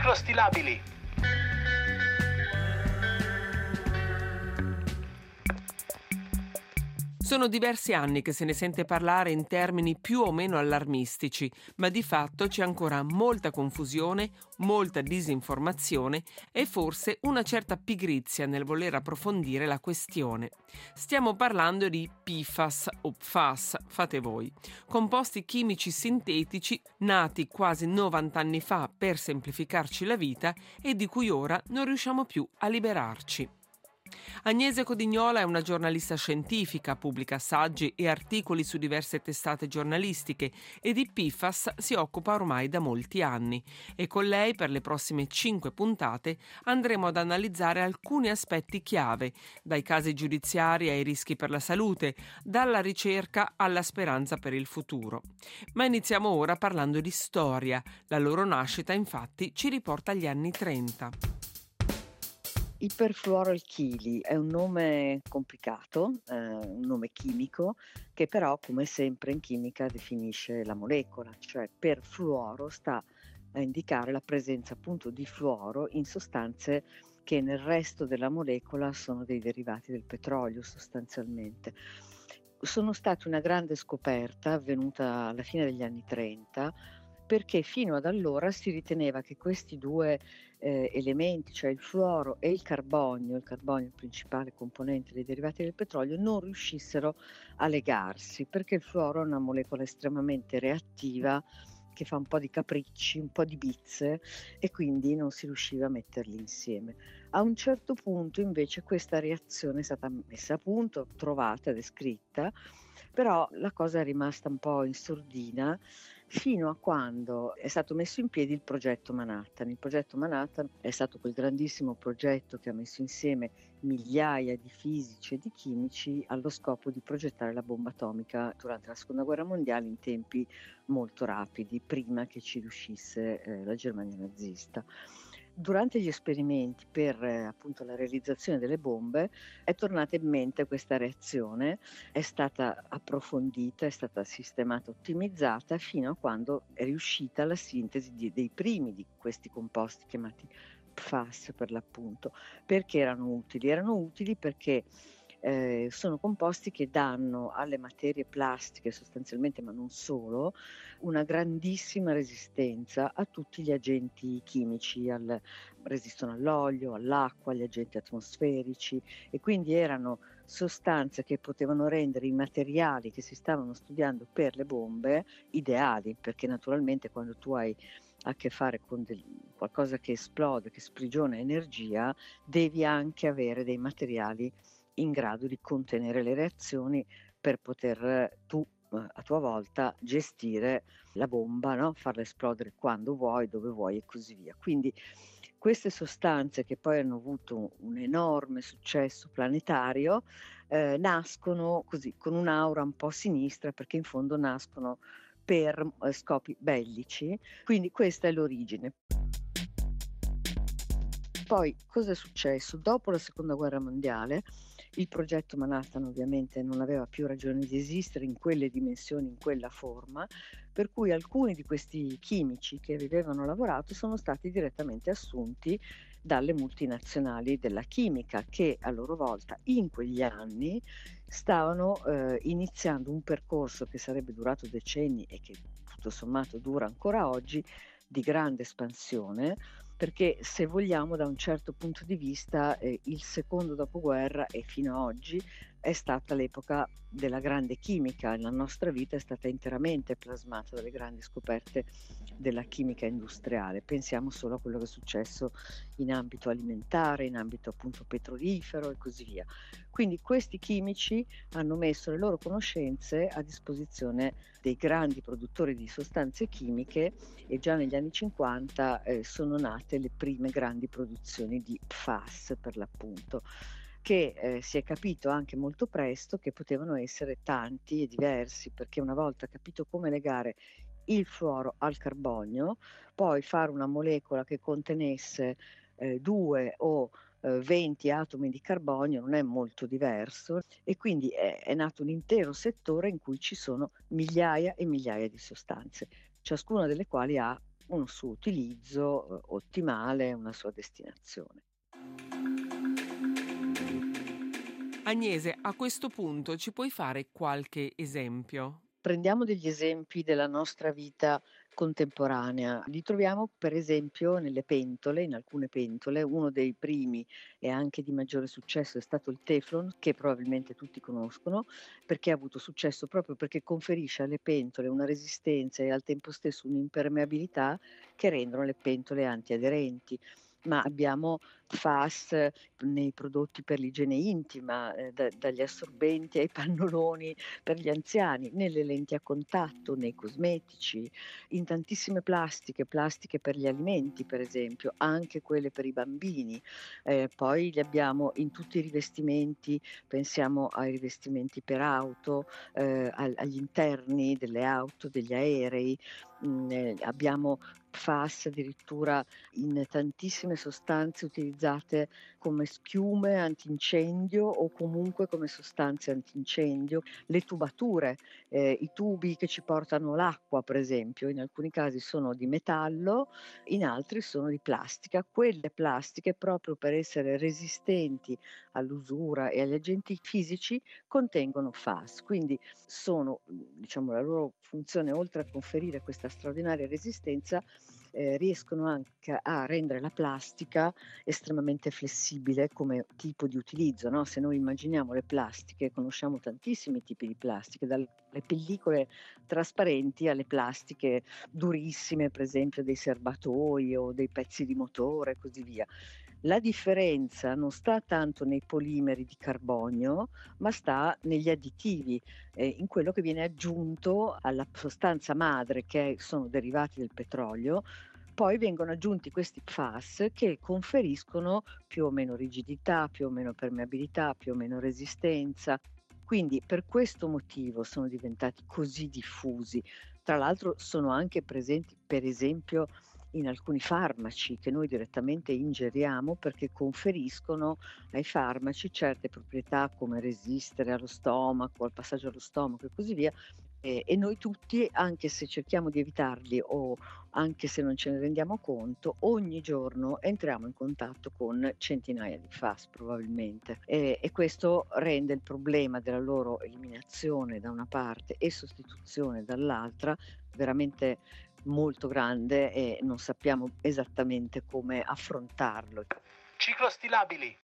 microstilabili. Sono diversi anni che se ne sente parlare in termini più o meno allarmistici, ma di fatto c'è ancora molta confusione, molta disinformazione e forse una certa pigrizia nel voler approfondire la questione. Stiamo parlando di PFAS o PFAS, fate voi, composti chimici sintetici nati quasi 90 anni fa per semplificarci la vita e di cui ora non riusciamo più a liberarci. Agnese Codignola è una giornalista scientifica, pubblica saggi e articoli su diverse testate giornalistiche e di PFAS si occupa ormai da molti anni e con lei per le prossime 5 puntate andremo ad analizzare alcuni aspetti chiave, dai casi giudiziari ai rischi per la salute, dalla ricerca alla speranza per il futuro. Ma iniziamo ora parlando di storia. La loro nascita infatti ci riporta agli anni 30. Iperfluoroalchili è un nome complicato, un nome chimico che però come sempre in chimica definisce la molecola, cioè perfluoro sta a indicare la presenza appunto di fluoro in sostanze che nel resto della molecola sono dei derivati del petrolio sostanzialmente. Sono stati una grande scoperta avvenuta alla fine degli anni 30 perché fino ad allora si riteneva che questi due elementi, cioè il fluoro e il carbonio è il principale componente dei derivati del petrolio, non riuscissero a legarsi, perché il fluoro è una molecola estremamente reattiva che fa un po' di capricci, un po' di bizze e quindi non si riusciva a metterli insieme. A un certo punto invece questa reazione è stata messa a punto, trovata, descritta, però la cosa è rimasta un po' in sordina fino a quando è stato messo in piedi il progetto Manhattan. Il progetto Manhattan è stato quel grandissimo progetto che ha messo insieme migliaia di fisici e di chimici allo scopo di progettare la bomba atomica durante la Seconda Guerra Mondiale in tempi molto rapidi, prima che ci riuscisse la Germania nazista. Durante gli esperimenti per appunto la realizzazione delle bombe è tornata in mente questa reazione, è stata approfondita, è stata sistemata, ottimizzata fino a quando è riuscita la sintesi dei primi di questi composti chiamati PFAS per l'appunto. Perché erano utili? Erano utili perché sono composti che danno alle materie plastiche sostanzialmente, ma non solo, una grandissima resistenza a tutti gli agenti chimici, resistono all'olio, all'acqua, agli agenti atmosferici e quindi erano sostanze che potevano rendere i materiali che si stavano studiando per le bombe ideali, perché naturalmente quando tu hai a che fare con qualcosa che esplode, che sprigiona energia, devi anche avere dei materiali in grado di contenere le reazioni per poter tu a tua volta gestire la bomba, no? Farla esplodere quando vuoi, dove vuoi e così via. Quindi queste sostanze che poi hanno avuto un enorme successo planetario nascono così con un'aura un po' sinistra perché in fondo nascono per scopi bellici, quindi questa è l'origine. Poi cosa è successo? Dopo la Seconda Guerra Mondiale il progetto Manhattan ovviamente non aveva più ragione di esistere in quelle dimensioni, in quella forma, per cui alcuni di questi chimici che vi avevano lavorato sono stati direttamente assunti dalle multinazionali della chimica che a loro volta in quegli anni stavano iniziando un percorso che sarebbe durato decenni e che tutto sommato dura ancora oggi di grande espansione, perché se vogliamo da un certo punto di vista il secondo dopoguerra e fino a oggi è stata l'epoca della grande chimica, la nostra vita è stata interamente plasmata dalle grandi scoperte della chimica industriale, pensiamo solo a quello che è successo in ambito alimentare, in ambito appunto petrolifero e così via. Quindi questi chimici hanno messo le loro conoscenze a disposizione dei grandi produttori di sostanze chimiche e già negli anni 50 sono nate le prime grandi produzioni di PFAS per l'appunto, che si è capito anche molto presto che potevano essere tanti e diversi, perché una volta capito come legare il fluoro al carbonio, poi fare una molecola che contenesse 2 o 20 atomi di carbonio non è molto diverso e quindi è nato un intero settore in cui ci sono migliaia e migliaia di sostanze, ciascuna delle quali ha un suo utilizzo ottimale, una sua destinazione. Agnese, a questo punto ci puoi fare qualche esempio? Prendiamo degli esempi della nostra vita contemporanea. Li troviamo per esempio nelle pentole, in alcune pentole. Uno dei primi e anche di maggiore successo è stato il Teflon, che probabilmente tutti conoscono, perché ha avuto successo proprio perché conferisce alle pentole una resistenza e al tempo stesso un'impermeabilità che rendono le pentole antiaderenti. Ma abbiamo FAS nei prodotti per l'igiene intima, dagli assorbenti ai pannoloni per gli anziani, nelle lenti a contatto, nei cosmetici, in tantissime plastiche per gli alimenti per esempio, anche quelle per i bambini. Poi li abbiamo in tutti i rivestimenti, pensiamo ai rivestimenti per auto, agli interni delle auto, degli aerei, abbiamo FAS addirittura in tantissime sostanze utilizzate come schiume antincendio o comunque come sostanze antincendio. Le tubature, i tubi che ci portano l'acqua per esempio, in alcuni casi sono di metallo, in altri sono di plastica. Quelle plastiche proprio per essere resistenti all'usura e agli agenti fisici contengono FAS, quindi sono, diciamo la loro funzione oltre a conferire questa straordinaria resistenza, riescono anche a rendere la plastica estremamente flessibile come tipo di utilizzo, no, se noi immaginiamo le plastiche, conosciamo tantissimi tipi di plastiche, dalle pellicole trasparenti alle plastiche durissime, per esempio dei serbatoi o dei pezzi di motore e così via. La differenza non sta tanto nei polimeri di carbonio, ma sta negli additivi, in quello che viene aggiunto alla sostanza madre sono derivati del petrolio. Poi vengono aggiunti questi PFAS che conferiscono più o meno rigidità, più o meno permeabilità, più o meno resistenza. Quindi per questo motivo sono diventati così diffusi. Tra l'altro sono anche presenti, per esempio, in alcuni farmaci che noi direttamente ingeriamo perché conferiscono ai farmaci certe proprietà come resistere allo stomaco, al passaggio allo stomaco e così via. E noi tutti, anche se cerchiamo di evitarli o anche se non ce ne rendiamo conto, ogni giorno entriamo in contatto con centinaia di FAS probabilmente e questo rende il problema della loro eliminazione da una parte e sostituzione dall'altra veramente molto grande e non sappiamo esattamente come affrontarlo. Ciclostilabili.